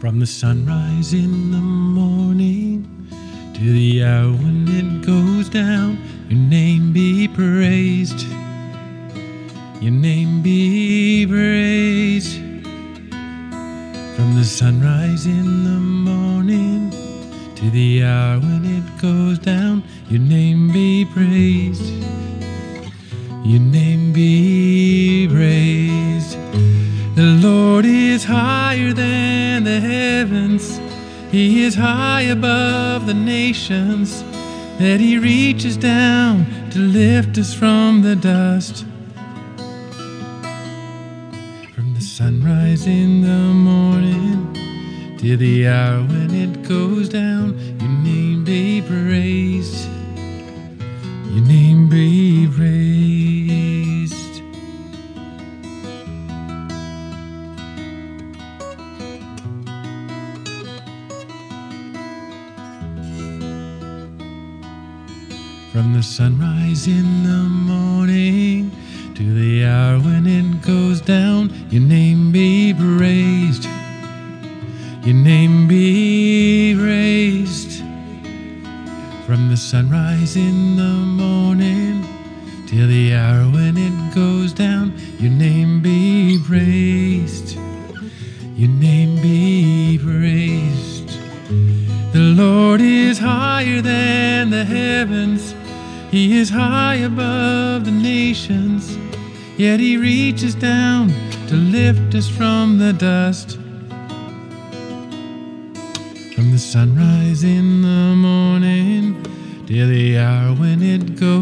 From the sunrise in the morning to the hour when it goes down, your name be praised. Your name be praised. From the sunrise in the morning to the hour when it goes down, your name be praised. Your name be praised. The Lord is higher than the heavens. He is high above the nations, that He reaches down to lift us from the dust. From the sunrise in the morning to the hour when it goes down, your name be praised. Your name be praised. From the sunrise in the morning to the hour when it goes down, your name be praised. Your name be praised. From the sunrise in the morning till the hour when it goes down, your name be praised. Your name be praised. The Lord is higher than the heavens. He is high above the nations, yet He reaches down to lift us from the dust. From the sunrise in the morning till the hour when it goes